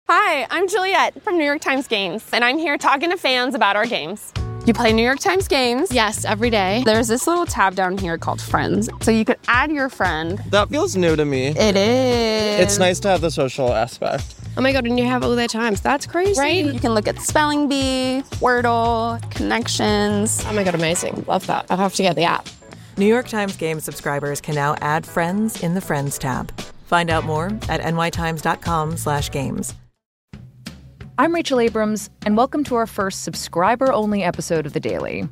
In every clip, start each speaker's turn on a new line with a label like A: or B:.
A: Hi, I'm Juliet from New York Times Games, and I'm here talking to fans about our games. You play New York Times Games?
B: Yes, every day.
A: There's this little tab down here called Friends, so you could add your friend.
C: That feels new to me.
A: It is.
C: It's nice to have the social aspect.
B: Oh my God, and you have all that times. That's crazy.
A: Right? You can look at Spelling Bee, Wordle, Connections.
B: Oh my God, amazing. Love that. I'll have to get the app.
D: New York Times Game subscribers can now add friends in the Friends tab. Find out more at nytimes.com/games.
E: I'm Rachel Abrams, and welcome to our first subscriber-only episode of The Daily.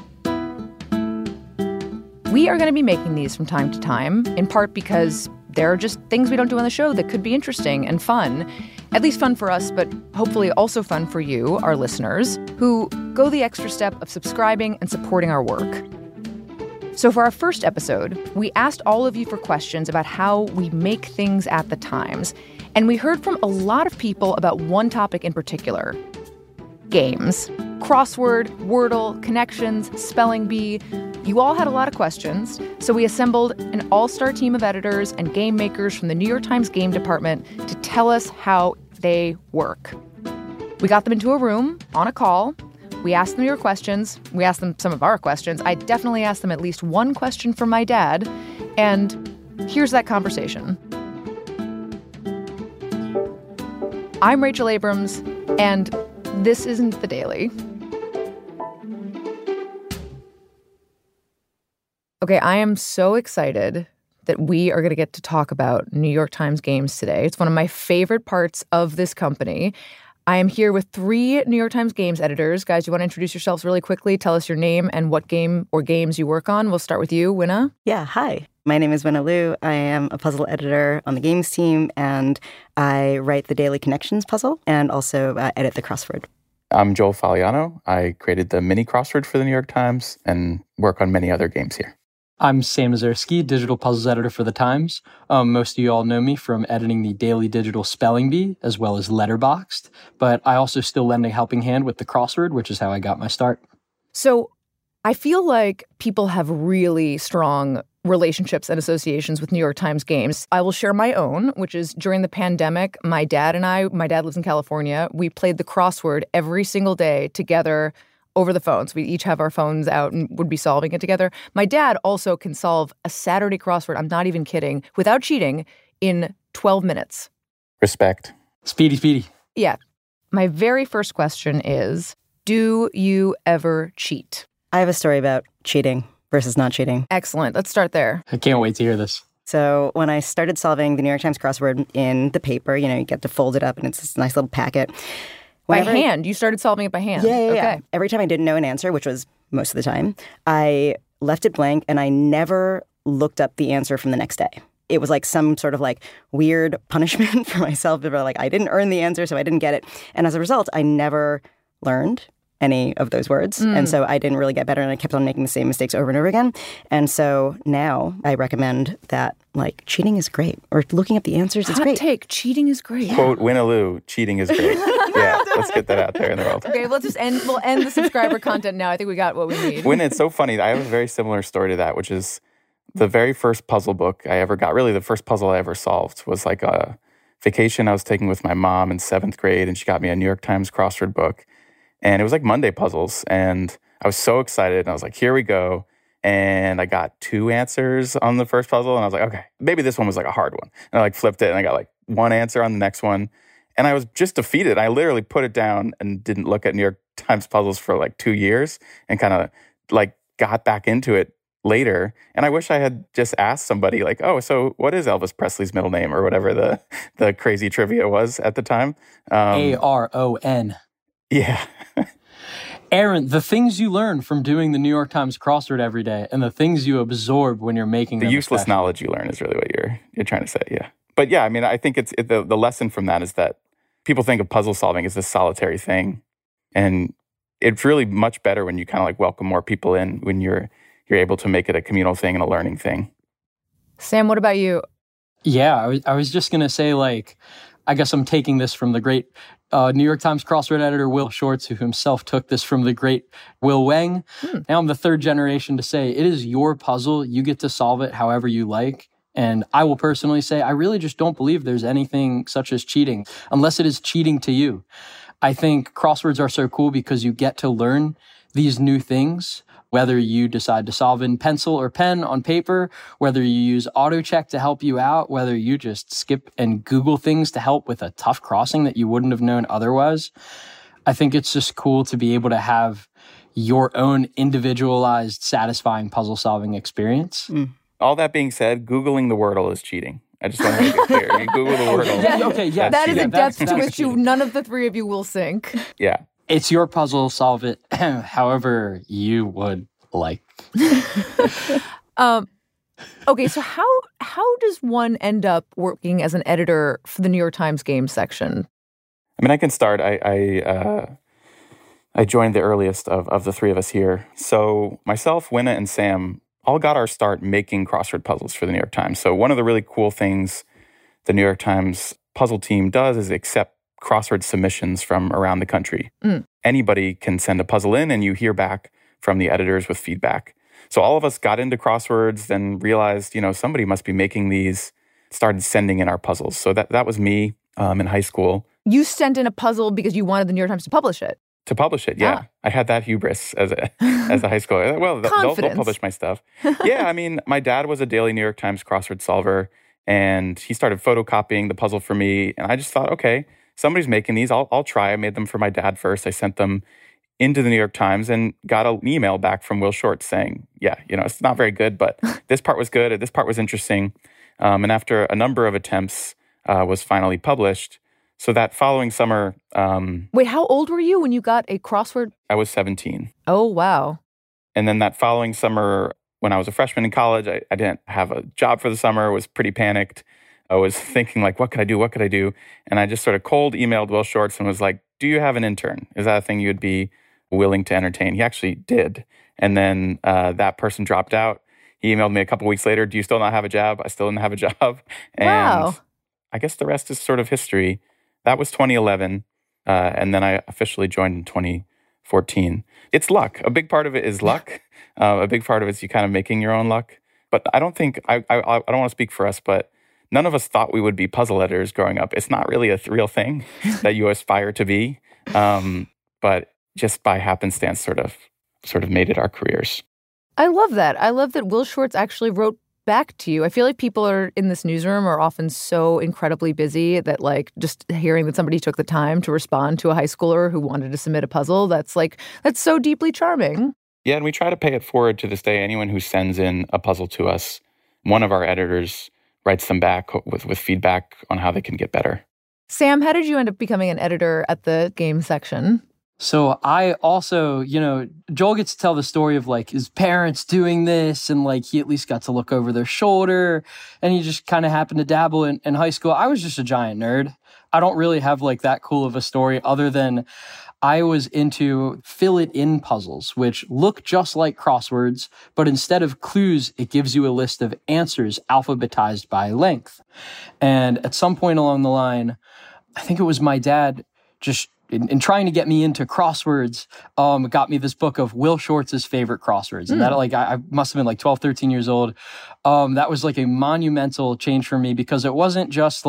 E: We are going to be making these from time to time, in part because there are just things we don't do on the show that could be interesting and fun. At least fun for us, but hopefully also fun for you, our listeners, who go the extra step of subscribing and supporting our work. So for our first episode, we asked all of you for questions about how we make things at the Times. And we heard from a lot of people about one topic in particular: games. Crossword, Wordle, Connections, Spelling Bee. You all had a lot of questions, so we assembled an all-star team of editors and game makers from the New York Times Game Department to tell us how they work. We got them into a room on a call. We asked them your questions. We asked them some of our questions. I definitely asked them at least one question from my dad. And here's that conversation. I'm Rachel Abrams, and this isn't The Daily. Okay, I am so excited that we are going to get to talk about New York Times Games today. It's one of my favorite parts of this company. I am here with 3 New York Times Games editors. Guys, you want to introduce yourselves really quickly? Tell us your name and what game or games you work on. We'll start with you, Winna.
F: Yeah, hi. My name is Winna Liu. I am a puzzle editor on the games team, and I write the Daily Connections puzzle and also edit the crossword.
G: I'm Joel Fagliano. I created the mini crossword for the New York Times and work on many other games here.
H: I'm Sam Mazursky, digital puzzles editor for The Times. Most of you all know me from editing the daily digital Spelling Bee, as well as Letterboxd. But I also still lend a helping hand with the crossword, which is how I got my start.
E: So I feel like people have really strong relationships and associations with New York Times Games. I will share my own, which is during the pandemic, my dad lives in California, we played the crossword every single day together over the phones. We each have our phones out and would be solving it together. My dad also can solve a Saturday crossword, I'm not even kidding, without cheating, in 12 minutes.
G: Respect.
H: Speedy.
E: Yeah. My very first question is, do you ever cheat?
F: I have a story about cheating versus not cheating.
E: Excellent. Let's start there.
H: I can't wait to hear this.
F: So when I started solving the New York Times crossword in the paper, you get to fold it up and it's this nice little packet.
E: By hand? You started solving it by hand?
F: Yeah.
E: Okay.
F: Every time I didn't know an answer, which was most of the time, I left it blank and I never looked up the answer from the next day. It was like some sort of like weird punishment for myself. Like I didn't earn the answer, so I didn't get it. And as a result, I never learned any of those words. And so I didn't really get better and I kept on making the same mistakes over and over again. And so now I recommend that like cheating is great or looking up the answers is great.
E: Hot take, cheating is great.
G: Quote, Winna Liu, cheating is great. Yeah, let's get that out there in the world.
E: Okay, we'll end the subscriber content now. I think we got what we need.
G: Winna, it's so funny. I have a very similar story to that, which is the very first puzzle book I ever got. Really, the first puzzle I ever solved was like a vacation I was taking with my mom in 7th grade, and she got me a New York Times crossword book. And it was like Monday puzzles. And I was so excited. And I was like, here we go. And I got 2 answers on the first puzzle. And I was like, okay, maybe this one was like a hard one. And I like flipped it and I got like 1 answer on the next one. And I was just defeated. I literally put it down and didn't look at New York Times puzzles for like 2 years and kind of like got back into it later. And I wish I had just asked somebody like, oh, so what is Elvis Presley's middle name or whatever the crazy trivia was at the time.
H: Aron.
G: Yeah.
H: Aaron, the things you learn from doing the New York Times crossword every day and the things you absorb when you're making
G: the useless knowledge you learn is really what you're trying to say, yeah. But yeah, I mean, I think the lesson from that is that people think of puzzle solving as this solitary thing. And it's really much better when you kind of like welcome more people in, when you're able to make it a communal thing and a learning thing.
E: Sam, what about you?
H: Yeah, I was just going to say, like, I guess I'm taking this from the great New York Times crossword editor Will Shortz, who himself took this from the great Will Wang. Now I'm the 3rd generation to say, it is your puzzle. You get to solve it however you like. And I will personally say, I really just don't believe there's anything such as cheating, unless it is cheating to you. I think crosswords are so cool because you get to learn these new things, whether you decide to solve in pencil or pen on paper, whether you use AutoCheck to help you out, whether you just skip and Google things to help with a tough crossing that you wouldn't have known otherwise. I think it's just cool to be able to have your own individualized, satisfying puzzle-solving experience.
G: All that being said, Googling the Wordle is cheating. I just want to make it clear. You Google the Wordle.
E: That is a depth to
H: that's
E: which none of the three of you will sink.
G: Yeah.
H: It's your puzzle, solve it however you would like.
E: Okay, so how does one end up working as an editor for the New York Times Games section?
G: I mean, I can start. I joined the earliest of the three of us here. So myself, Winna, and Sam all got our start making crossword puzzles for the New York Times. So one of the really cool things the New York Times puzzle team does is accept crossword submissions from around the country. Anybody can send a puzzle in and you hear back from the editors with feedback. So all of us got into crosswords, then realized, somebody must be making these, started sending in our puzzles. So that was me in high school.
E: You sent in a puzzle because you wanted the New York Times to publish it.
G: To publish it, yeah. I had that hubris as a high schooler. Well, they'll publish my stuff. Yeah, I mean, my dad was a daily New York Times crossword solver, and he started photocopying the puzzle for me. And I just thought, okay, somebody's making these. I'll try. I made them for my dad first. I sent them into the New York Times and got an email back from Will Shortz saying, yeah, it's not very good, but this part was good. This part was interesting. And after a number of attempts, was finally published. So that following summer...
E: Wait, how old were you when you got a crossword?
G: I was 17.
E: Oh, wow.
G: And then that following summer, when I was a freshman in college, I didn't have a job for the summer, was pretty panicked. I was thinking, what could I do? What could I do? And I just sort of cold emailed Will Shortz and was like, do you have an intern? Is that a thing you'd be willing to entertain? He actually did. And then that person dropped out. He emailed me a couple weeks later, do you still not have a job? I still didn't have a job. And
E: wow.
G: I guess the rest is sort of history. That was 2011, and then I officially joined in 2014. It's luck. A big part of it is luck. A big part of it is you kind of making your own luck. But I don't think, I don't want to speak for us, but none of us thought we would be puzzle editors growing up. It's not really a real thing that you aspire to be, but just by happenstance sort of made it our careers.
E: I love that. I love that Will Shortz actually wrote back to you. I feel like people are in this newsroom are often so incredibly busy that just hearing that somebody took the time to respond to a high schooler who wanted to submit a puzzle, that's so deeply charming.
G: Yeah, and we try to pay it forward to this day. Anyone who sends in a puzzle to us, one of our editors writes them back with feedback on how they can get better.
E: Sam, how did you end up becoming an editor at the game section?
H: So I also, Joel gets to tell the story of his parents doing this and he at least got to look over their shoulder and he just kind of happened to dabble in high school. I was just a giant nerd. I don't really have that cool of a story other than I was into fill-it-in puzzles, which look just like crosswords, but instead of clues, it gives you a list of answers alphabetized by length. And at some point along the line, I think it was my dad just in trying to get me into crosswords, got me this book of Will Shortz's favorite crosswords. And that, I must have been 12, 13 years old. That was a monumental change for me because it wasn't just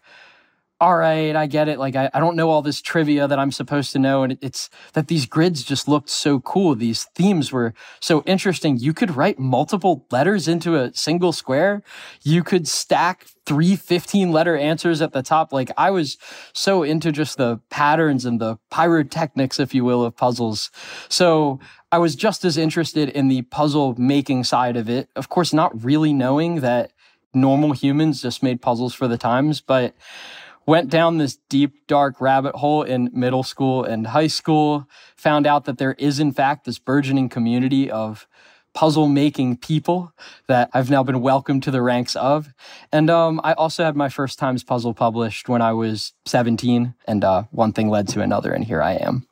H: all right, I get it. I don't know all this trivia that I'm supposed to know. And it's that these grids just looked so cool. These themes were so interesting. You could write multiple letters into a single square. You could stack 3 15-letter answers at the top. I was so into just the patterns and the pyrotechnics, if you will, of puzzles. So I was just as interested in the puzzle making side of it. Of course, not really knowing that normal humans just made puzzles for the Times, but went down this deep, dark rabbit hole in middle school and high school, found out that there is, in fact, this burgeoning community of puzzle-making people that I've now been welcomed to the ranks of. And I also had my first Times puzzle published when I was 17, and one thing led to another, and here I am.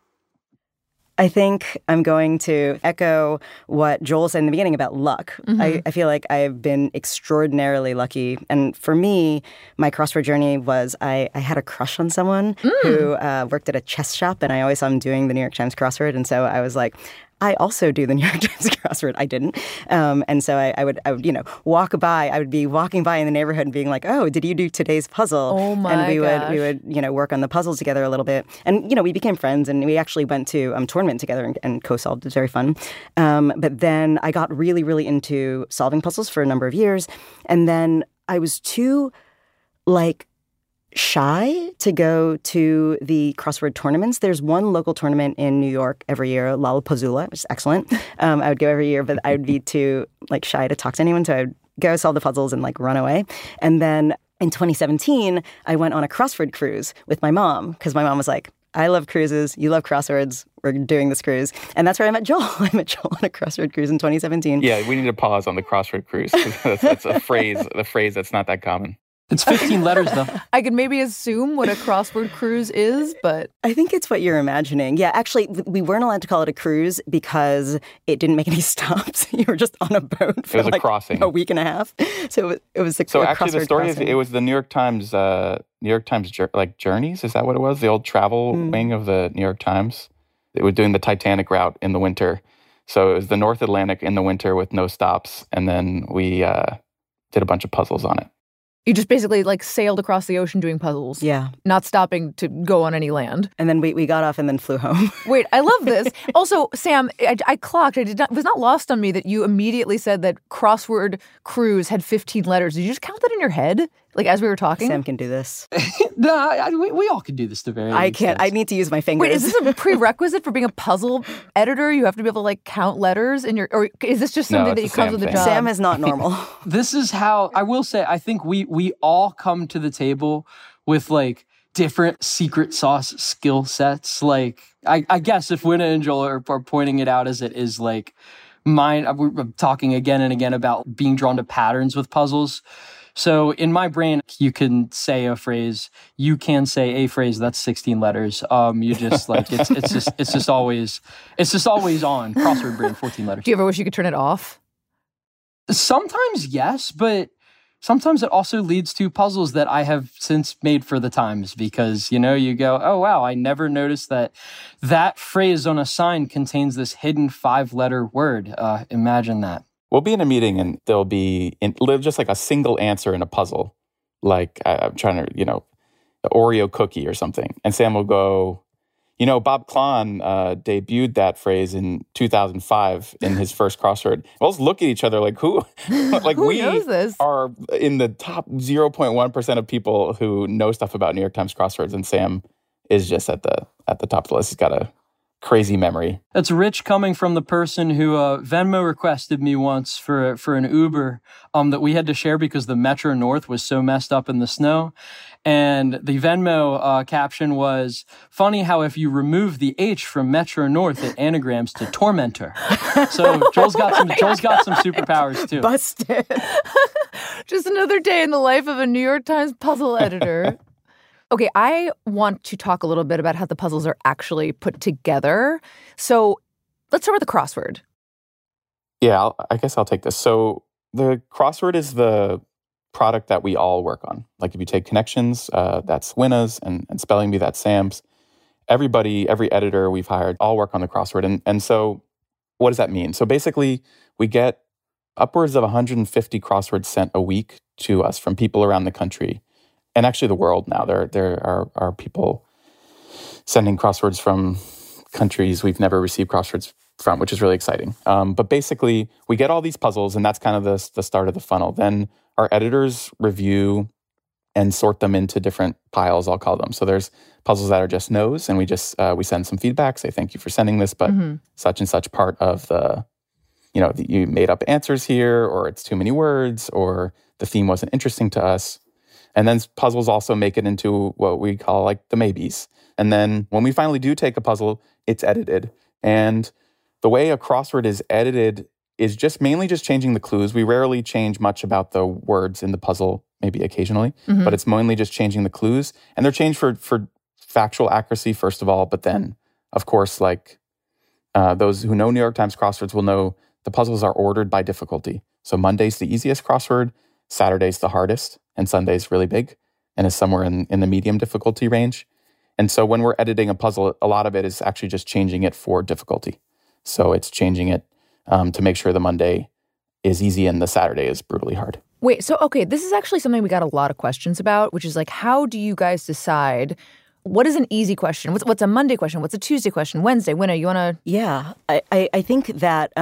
F: I think I'm going to echo what Joel said in the beginning about luck. Mm-hmm. I feel like I've been extraordinarily lucky. And for me, my crossword journey was I had a crush on someone who worked at a chess shop, and I always saw him doing the New York Times crossword. And so I was like, I also do the New York Times crossword. I didn't. And so I would, walk by. I would be walking by in the neighborhood and being like, oh, did you do today's puzzle?
E: Oh, my
F: And we
E: gosh.
F: would, work on the puzzles together a little bit. And, we became friends, and we actually went to tournament together and co-solved. It was very fun. But then I got really, really into solving puzzles for a number of years. And then I was too, shy to go to the crossword tournaments. There's one local tournament in New York every year, Lollapuzzoola, which is excellent. I would go every year, but I would be too shy to talk to anyone, so I would go solve the puzzles and run away. And then in 2017, I went on a crossword cruise with my mom, because my mom was like, I love cruises, you love crosswords, we're doing this cruise. And that's where I met Joel. I met Joel on a crossword cruise in 2017.
G: Yeah, we need to pause on the crossword cruise. That's a phrase that's not that common.
H: It's 15 letters, though.
E: I could maybe assume what a crossword cruise is, but
F: I think it's what you're imagining. Yeah, actually, we weren't allowed to call it a cruise because it didn't make any stops. You were just on a boat for
G: It was a crossing.
F: a week and a half. So it was a
G: So
F: a
G: actually, the
F: crossword
G: story
F: crossing.
G: is it was the New York Times Journeys. Is that what it was? The old travel wing of the New York Times. It was doing the Titanic route in the winter. So it was the North Atlantic in the winter with no stops, and then we did a bunch of puzzles on it.
E: you just basically sailed across the ocean doing puzzles.
F: Yeah.
E: Not stopping to go on any land.
F: And then we got off and then flew home.
E: Wait, I love this. Also, Sam, I clocked. It was not lost on me that you immediately said that crossword cruise had 15 letters. Did you just count that in your head, as we were talking?
F: Sam can do this.
H: No, we all can do this to very
F: I can't.
H: extent.
F: I need to use my fingers.
E: Wait, is this a prerequisite for being a puzzle editor? You have to be able to count letters in your, or is this just something
G: No,
E: that
G: it's a
E: comes
G: Sam
E: with the
G: thing.
E: job?
F: Sam is not normal.
H: This is how I will say. I think we all come to the table with different secret sauce skill sets. I guess if Winna and Joel are pointing it out as it is mine. We're talking again and again about being drawn to patterns with puzzles. So in my brain, you can say a phrase. You can say a phrase that's 16 letters. You just it's just always on. Crossword brain, 14 letters.
E: Do you ever wish you could turn it off?
H: Sometimes yes, but sometimes it also leads to puzzles that I have since made for the Times because, you go, oh, wow, I never noticed that phrase on a sign contains this hidden 5-letter word. Imagine that.
G: We'll be in a meeting and there'll be just a single answer in a puzzle. I'm trying to, the Oreo cookie or something. And Sam will go, Bob Klahn debuted that phrase in 2005 in his first crossword. We'll just look at each other who?
E: Who
G: we
E: knows this?
G: are in the top 0.1% of people who know stuff about New York Times crosswords. And Sam is just at the top of the list. He's got a crazy memory.
H: That's rich coming from the person who Venmo requested me once for an Uber that we had to share because the Metro North was so messed up in the snow. And the Venmo caption was, funny how if you remove the H from Metro North, it anagrams to tormentor. So Joel's got some superpowers too.
F: Busted.
E: Just another day in the life of a New York Times puzzle editor. Okay, I want to talk a little bit about how the puzzles are actually put together. So let's start with the crossword.
G: Yeah, I guess I'll take this. So the crossword is the product that we all work on. If you take Connections, that's Winna's, and Spelling Bee, that's Sam's. Everybody, every editor we've hired, all work on the crossword. And so what does that mean? So basically, we get upwards of 150 crosswords sent a week to us from people around the country. And actually the world now. There are people sending crosswords from countries we've never received crosswords from, which is really exciting. But basically, we get all these puzzles, and that's kind of the start of the funnel. Then our editors review and sort them into different piles, I'll call them. So there's puzzles that are just no's, and we send some feedback, say thank you for sending this, but such and such part of the, you made up answers here, or it's too many words, or the theme wasn't interesting to us. And then puzzles also make it into what we call the maybes. And then when we finally do take a puzzle, it's edited. And the way a crossword is edited is mainly changing the clues. We rarely change much about the words in the puzzle, maybe occasionally, but it's mainly just changing the clues. And they're changed for factual accuracy, first of all, but then, of course, those who know New York Times crosswords will know the puzzles are ordered by difficulty. So Monday's the easiest crossword, Saturday's the hardest, and Sunday's really big and is somewhere in the medium difficulty range. And so when we're editing a puzzle, a lot of it is actually just changing it for difficulty. So it's changing it to make sure the Monday is easy and the Saturday is brutally hard.
E: Wait, so, okay, this is actually something we got a lot of questions about, which is like, how do you guys decide what is an easy question? What's a Monday question? What's a Tuesday question? Wednesday? Winner, you want to?
F: Yeah, I think that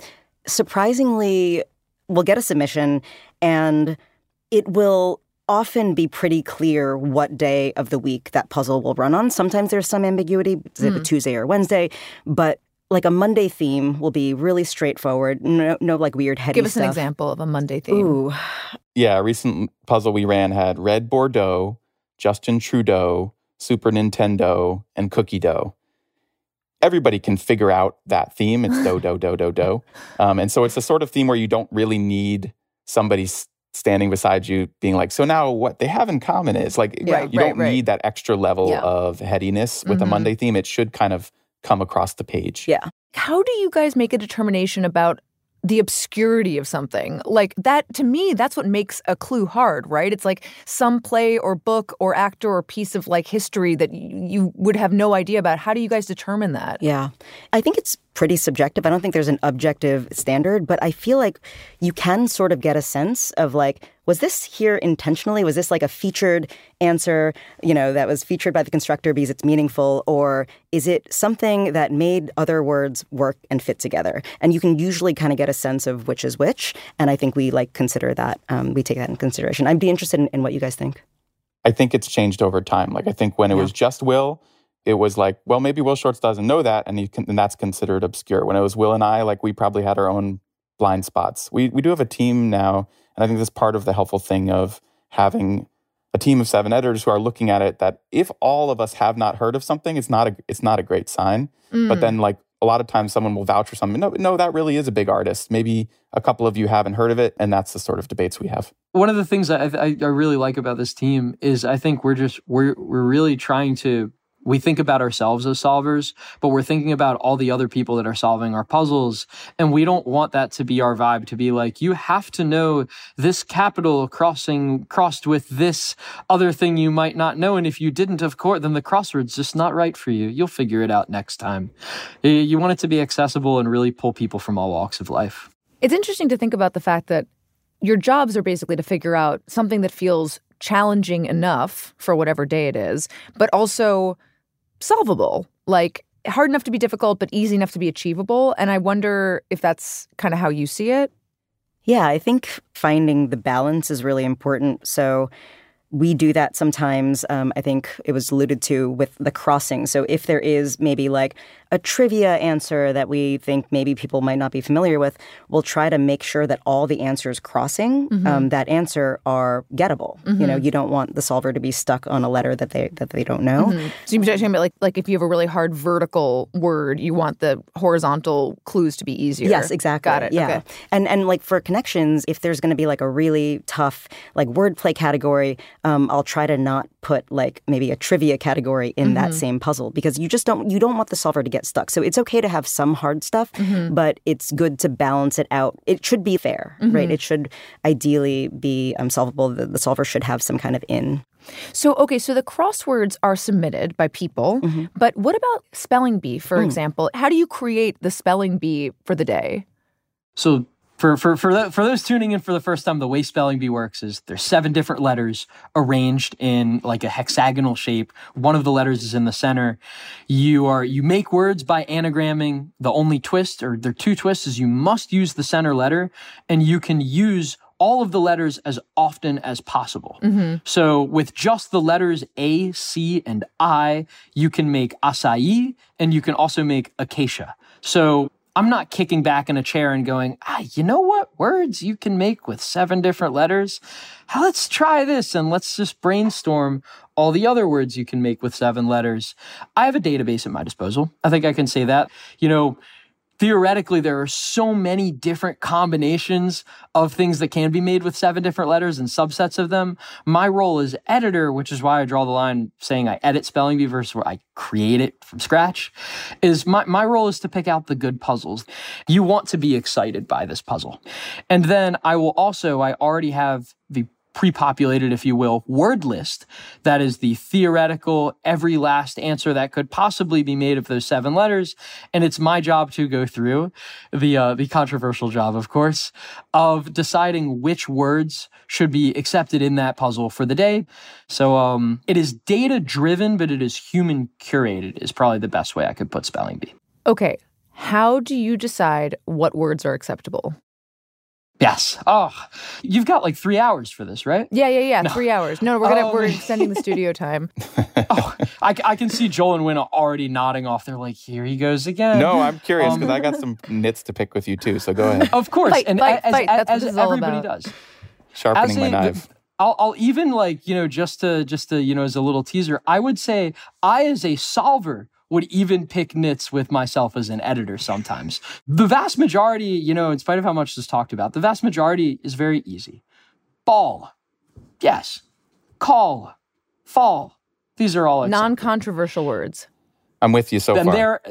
F: surprisingly, we'll get a submission and it will often be pretty clear what day of the week that puzzle will run on. Sometimes there's some ambiguity, is it a Tuesday or Wednesday? But like a Monday theme will be really straightforward. No like weird heady
E: Give us
F: stuff.
E: an example of a Monday theme.
F: Ooh.
G: Yeah, a recent puzzle we ran had Red Bordeaux, Justin Trudeau, Super Nintendo, and Cookie Dough. Everybody can figure out that theme. It's do, do, do, do, do. And so it's the sort of theme where you don't really need somebody standing beside you being like, so now what they have in common is like, you don't need that extra level of headiness with a Monday theme. It should kind of come across the page.
F: Yeah.
E: How do you guys make a determination about the obscurity of something? Like that, to me, that's what makes a clue hard, right? It's like some play or book or actor or piece of like history that you would have no idea about. How do you guys determine that?
F: Yeah. I think it's pretty subjective. I don't think there's an objective standard, but I feel like you can sort of get a sense of like, was this here intentionally? Was this like a featured answer, that was featured by the constructor because it's meaningful? Or is it something that made other words work and fit together? And you can usually kind of get a sense of which is which. And I think we consider that, we take that in consideration. I'd be interested in what you guys think.
G: I think it's changed over time. Like I think when it was just Will, it was like, well, maybe Will Shortz doesn't know that, and that's considered obscure. When it was Will and I, like we probably had our own blind spots. We do have a team now, and I think that's part of the helpful thing of having a team of 7 editors who are looking at it, that if all of us have not heard of something, it's not a great sign. But then like a lot of times someone will vouch for something. No, that really is a big artist. Maybe a couple of you haven't heard of it, and that's the sort of debates we have.
H: One of the things I really like about this team is I think we're really trying to. We think about ourselves as solvers, but we're thinking about all the other people that are solving our puzzles. And we don't want that to be our vibe, to be like, you have to know this capital crossed with this other thing you might not know. And if you didn't, of course, then the crossword's just not right for you. You'll figure it out next time. You want it to be accessible and really pull people from all walks of life.
E: It's interesting to think about the fact that your jobs are basically to figure out something that feels challenging enough for whatever day it is, but also solvable, like hard enough to be difficult, but easy enough to be achievable. And I wonder if that's kind of how you see it.
F: Yeah, I think finding the balance is really important. So we do that sometimes. I think it was alluded to with the crossing. So if there is maybe like a trivia answer that we think maybe people might not be familiar with, we'll try to make sure that all the answers crossing that answer are gettable. You don't want the solver to be stuck on a letter that they don't know.
E: So you're talking about like if you have a really hard vertical word, you want the horizontal clues to be easier.
F: Yes, exactly.
E: Got it.
F: Yeah.
E: Okay.
F: And like for connections, if there's going to be like a really tough like wordplay category, I'll try to not put like maybe a trivia category in that same puzzle, because you don't want the solver to get stuck. So it's okay to have some hard stuff, but it's good to balance it out. It should be fair, right? It should ideally be solvable. The solver should have some kind of in.
E: So, okay, so the crosswords are submitted by people, but what about spelling bee, for example? How do you create the spelling bee for the day?
H: So for those tuning in for the first time, the way spelling bee works is there's 7 different letters arranged in like a hexagonal shape. One of the letters is in the center. You make words by anagramming. The only twist, or there are 2 twists, is you must use the center letter, and you can use all of the letters as often as possible. So with just the letters A, C, and I, you can make acai, and you can also make acacia. So I'm not kicking back in a chair and going, you know what words you can make with 7 different letters? Let's try this and let's just brainstorm all the other words you can make with 7 letters. I have a database at my disposal. I think I can say that. Theoretically, there are so many different combinations of things that can be made with 7 different letters and subsets of them. My role as editor, which is why I draw the line saying I edit spelling bee versus where I create it from scratch, is my role is to pick out the good puzzles. You want to be excited by this puzzle. And then I already have the pre-populated, if you will, word list. That is the theoretical, every last answer that could possibly be made of those 7 letters. And it's my job to go through the controversial job, of course, of deciding which words should be accepted in that puzzle for the day. So it is data-driven, but it is human-curated is probably the best way I could put spelling bee.
E: Okay, how do you decide what words are acceptable?
H: Yes. Oh, you've got like 3 hours for this, right?
E: Yeah. No. 3 hours. No, we're extending the studio time.
H: I can see Joel and Winna already nodding off. They're like, here he goes again.
G: No, I'm curious because I got some nits to pick with you too. So go ahead.
H: Of course,
E: fight.
H: As everybody does.
G: Sharpening my knife.
H: I'll even just to as a little teaser, I would say I as a solver would even pick nits with myself as an editor sometimes. The vast majority, in spite of how much this talked about, the vast majority is very easy. Ball, yes. Call, fall. These are all acceptable.
E: Non-controversial words.
G: I'm with you so far.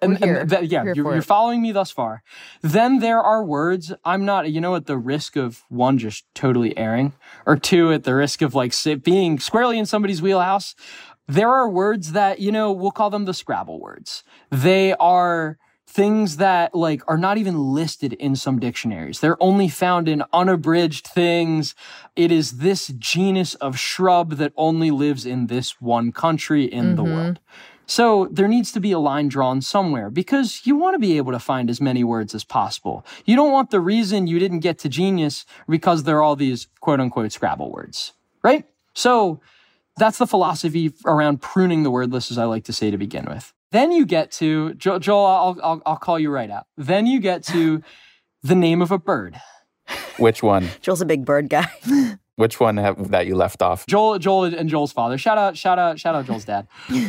H: You're following me thus far. Then there are words I'm not, at the risk of 1, just totally airing, or 2, at the risk of being squarely in somebody's wheelhouse. There are words that, we'll call them the Scrabble words. They are things that are not even listed in some dictionaries. They're only found in unabridged things. It is this genus of shrub that only lives in this one country in the world. So there needs to be a line drawn somewhere because you want to be able to find as many words as possible. You don't want the reason you didn't get to genius because there are all these quote unquote Scrabble words, right? So that's the philosophy around pruning the word list, as I like to say to begin with. Then you get to, Joel, I'll call you right out. Then you get to the name of a bird.
G: Which one?
F: Joel's a big bird guy.
G: Which one that you left off?
H: Joel and Joel's father. Shout out Joel's dad.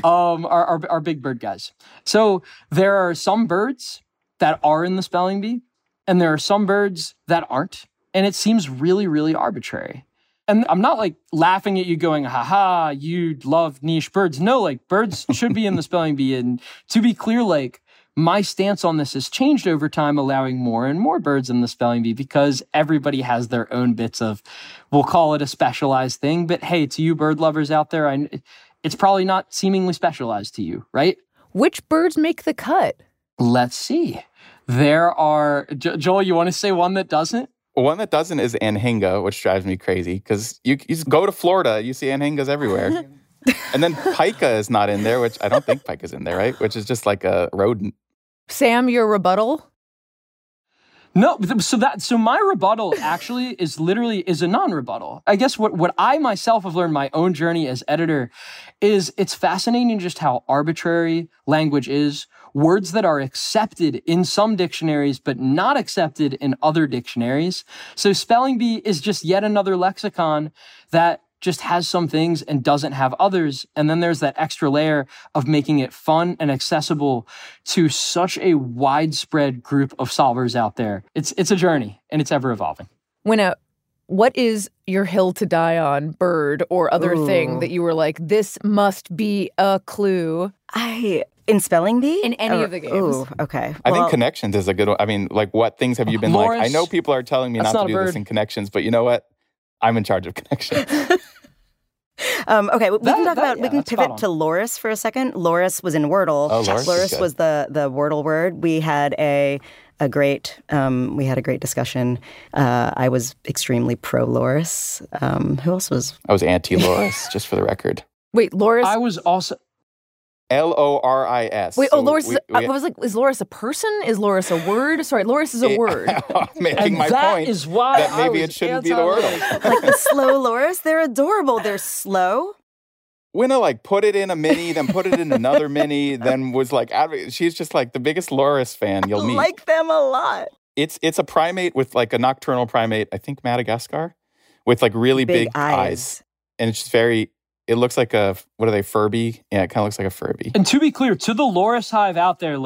H: Are big bird guys. So there are some birds that are in the spelling bee, and there are some birds that aren't. And it seems really, really arbitrary. And I'm not laughing at you going, haha, you love niche birds. No, birds should be in the spelling bee. And to be clear, my stance on this has changed over time, allowing more and more birds in the spelling bee because everybody has their own bits of, we'll call it a specialized thing. But hey, to you bird lovers out there, it's probably not seemingly specialized to you, right?
E: Which birds make the cut?
H: Let's see. There are, Joel, you want to say one that doesn't?
G: One that doesn't is anhinga, which drives me crazy because you just go to Florida, you see anhingas everywhere. And then pica is not in there, which I don't think pica's in there, right? Which is just like a rodent.
E: Sam, your rebuttal?
H: No, so my rebuttal actually is a non-rebuttal. I guess what I myself have learned my own journey as editor is it's fascinating just how arbitrary language is. Words that are accepted in some dictionaries but not accepted in other dictionaries. So spelling bee is just yet another lexicon that just has some things and doesn't have others. And then there's that extra layer of making it fun and accessible to such a widespread group of solvers out there. It's a journey, and it's ever evolving.
E: Winna, what is your hill to die on, bird or other thing that you were like, this must be a clue?
F: In spelling bee?
E: In any of the games.
F: Ooh, okay.
G: I think Connections is a good one. I mean, what things have you been
H: Lawrence,
G: I know people are telling me not to do this in Connections, but you know what? I'm in charge of Connections.
F: Okay, we can pivot to Loris for a second. Loris was in Wordle.
G: Oh, Loris
F: was the Wordle word. We had a great discussion. I was extremely pro Loris. Who else was?
G: I was anti Loris, just for the record.
E: Wait, Loris.
H: I was also
G: Loris.
E: Wait, Loris. I was like, is Loris a person? Is Loris a word? Sorry, Loris is a word.
G: Making my point
H: is why
G: that maybe it shouldn't be the Wordle.
F: Like the slow Loris, they're adorable. They're slow.
G: Winna put it in a mini, then put it in another mini, then was she's just the biggest Loris fan you'll meet.
F: I like them a lot.
G: It's a primate with a nocturnal primate, I think Madagascar, with really big eyes. And it's just it looks like what are they, Furby? Yeah, it kind of looks like a Furby.
H: And to be clear, to the Loris hive out there,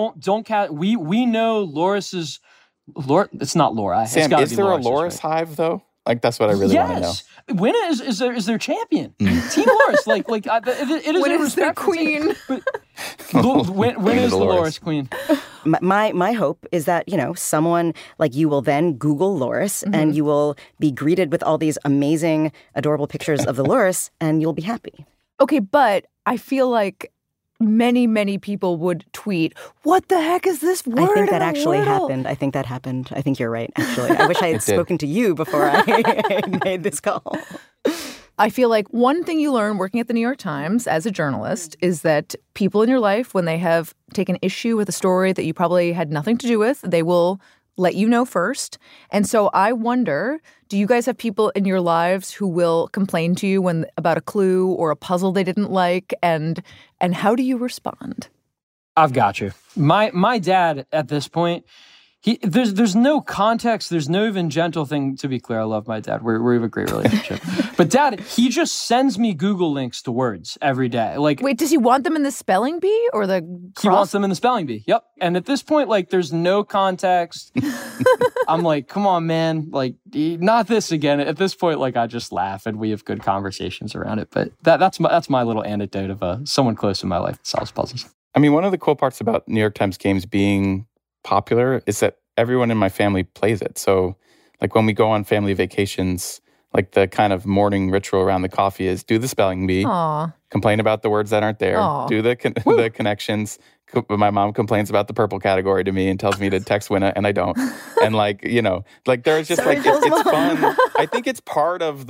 H: we know Loris is, it's not Laura.
G: Sam, is there a Loris hive though? That's what I really want to know.
H: Yes. Winna is their champion. Team Loris. It is
E: Winna is their queen.
H: Winna is the Loris queen.
F: My hope is that, someone like you will then Google Loris and you will be greeted with all these amazing, adorable pictures of the Loris and you'll be happy.
E: Okay, but I feel like many, many people would tweet, what the heck is this word?
F: I think that actually happened. I think that happened. I think you're right, actually. I wish I had spoken to you before I made this call.
E: I feel like one thing you learn working at the New York Times as a journalist is that people in your life, when they have taken issue with a story that you probably had nothing to do with, they will let you know first. And so I wonder, do you guys have people in your lives who will complain to you about a clue or a puzzle they didn't like? And how do you respond?
H: I've got you. My dad at this point, there's no context. There's no even gentle thing. To be clear, I love my dad. We have a great relationship. But Dad, he just sends me Google links to words every day. Like,
E: wait, does he want them in the spelling bee or the
H: He wants them in the spelling bee. Yep. And at this point, like, there's no context. I'm like, come on, man. Like, not this again. At this point, like, I just laugh and we have good conversations around it. But that's my little anecdote of someone close in my life that solves puzzles.
G: I mean, one of the cool parts about New York Times games being popular is that everyone in my family plays it. So, like, when we go on family vacations, like, the kind of morning ritual around the coffee is do the spelling bee, complain about the words that aren't there, do the connections. My mom complains about the purple category to me and tells me to text Winna, and I don't. And, like, there's just it's fun. I think it's part of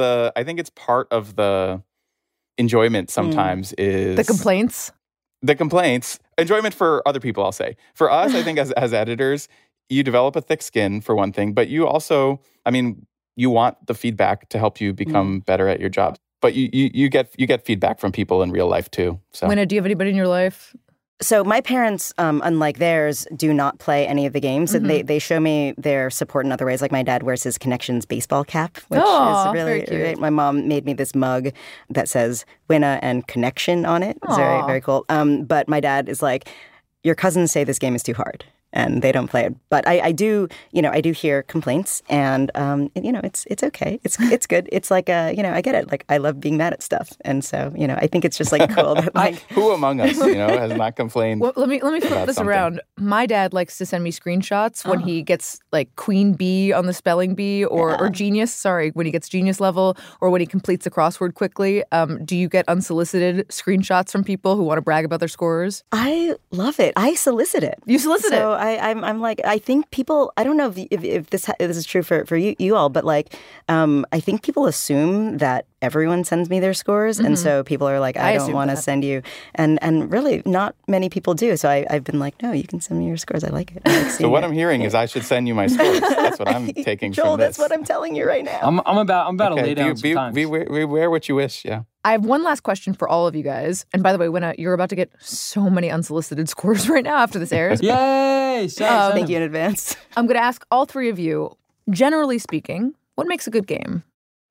G: the enjoyment sometimes is
E: the complaints.
G: The complaints, enjoyment for other people, I'll say. For us, I think as editors, you develop a thick skin for one thing, but you also, you want the feedback to help you become better at your job. But you get feedback from people in real life too. So,
E: Winna, do you have anybody in your life?
F: So my parents, unlike theirs, do not play any of the games. They show me their support in other ways. Like my dad wears his Connections baseball cap, which is really great. My mom made me this mug that says Winna and Connection on it. It's very, very cool. But my dad is like, your cousins say this game is too hard. And they don't play it, but I do hear complaints, and it's okay, it's good. It's like I get it. Like, I love being mad at stuff, and so I think it's just like cool. That, like,
G: who among us has not complained?
E: Well, let me flip this around. My dad likes to send me screenshots when he gets like Queen Bee on the spelling bee, or Genius. Sorry, when he gets Genius level, or when he completes a crossword quickly. Do you get unsolicited screenshots from people who want to brag about their scores?
F: I love it. I solicit it.
E: You solicit it.
F: I'm like, I think people, I don't know if this is true for you all, but like, I think people assume that everyone sends me their scores. And so people are like, I don't want to send you. And really not many people do. So I've been like, no, you can send me your scores. I like it.
G: So what I'm hearing is I should send you my scores. That's what I'm taking
F: Joel,
G: from this.
F: That's what I'm telling you right now.
H: I'm about to lay down some times.
G: We wear what you wish, yeah.
E: I have one last question for all of you guys. And by the way, Winna, you're about to get so many unsolicited scores right now after this airs.
H: Yay!
F: Thank you in advance.
E: I'm going to ask all three of you, generally speaking, what makes a good game?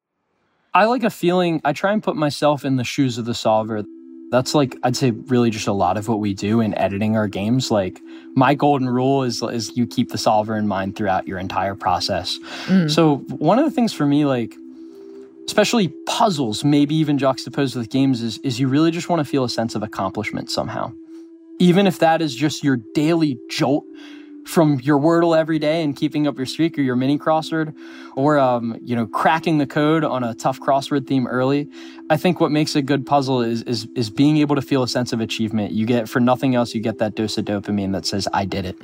H: I like a feeling, I try and put myself in the shoes of the solver. That's like, I'd say really just a lot of what we do in editing our games. Like, my golden rule is you keep the solver in mind throughout your entire process. So one of the things for me, like, especially puzzles, maybe even juxtaposed with games, is you really just want to feel a sense of accomplishment somehow. Even if that is just your daily jolt from your Wordle every day and keeping up your streak, or your mini crossword, or cracking the code on a tough crossword theme early. I think what makes a good puzzle is being able to feel a sense of achievement. You get, for nothing else, you get that dose of dopamine that says, I did it.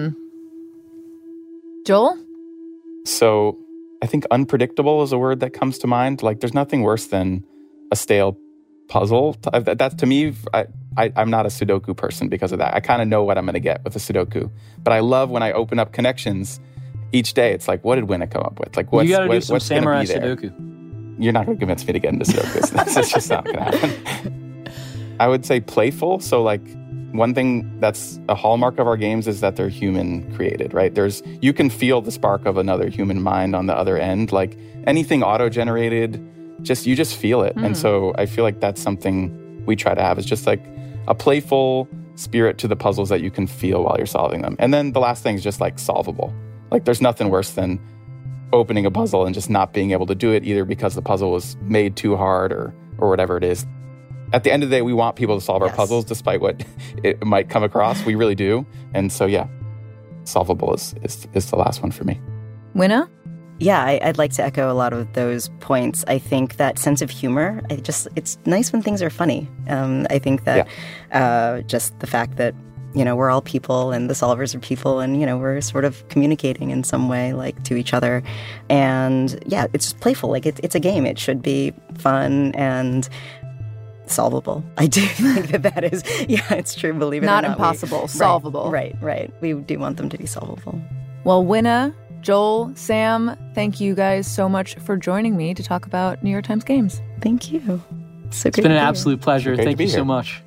E: Joel?
G: So I think unpredictable is a word that comes to mind. Like, there's nothing worse than a stale puzzle. That, to me, I'm not a Sudoku person because of that. I kind of know what I'm going to get with a Sudoku. But I love when I open up Connections each day. It's like, what did Winna come up with? Like, what's going to be there? You got to do some samurai Sudoku. You're not going to convince me to get into Sudoku. That's just not going to happen. I would say playful. So, like, one thing that's a hallmark of our games is that they're human created, right? You can feel the spark of another human mind on the other end. Like, anything auto-generated, you just feel it. And so I feel like that's something we try to have, is just like a playful spirit to the puzzles that you can feel while you're solving them. And then the last thing is just like solvable. Like, there's nothing worse than opening a puzzle and just not being able to do it, either because the puzzle was made too hard or whatever it is. At the end of the day, we want people to solve our puzzles despite what it might come across. We really do. And so, yeah. solvable is the last one for me.
E: Winna?
F: Yeah, I'd like to echo a lot of those points. I think that sense of humor, it's nice when things are funny. I think that just the fact that, we're all people and the solvers are people and, we're sort of communicating in some way, like, to each other. And, yeah, it's just playful. Like, it's a game. It should be fun and solvable. I do think that is, it's true, believe it or not.
E: Not impossible, solvable.
F: Right. We do want them to be solvable.
E: Well, Winna, Joel, Sam, thank you guys so much for joining me to talk about New York Times games.
F: Thank you. So
H: it's been an absolute pleasure. Thank you so much.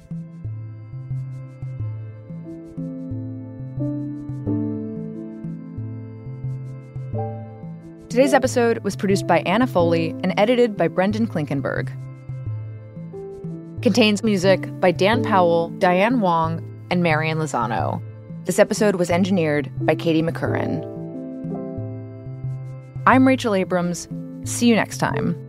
E: Today's episode was produced by Anna Foley and edited by Brendan Klinkenberg. Contains music by Dan Powell, Diane Wong, and Marian Lozano. This episode was engineered by Katie McCurran. I'm Rachel Abrams. See you next time.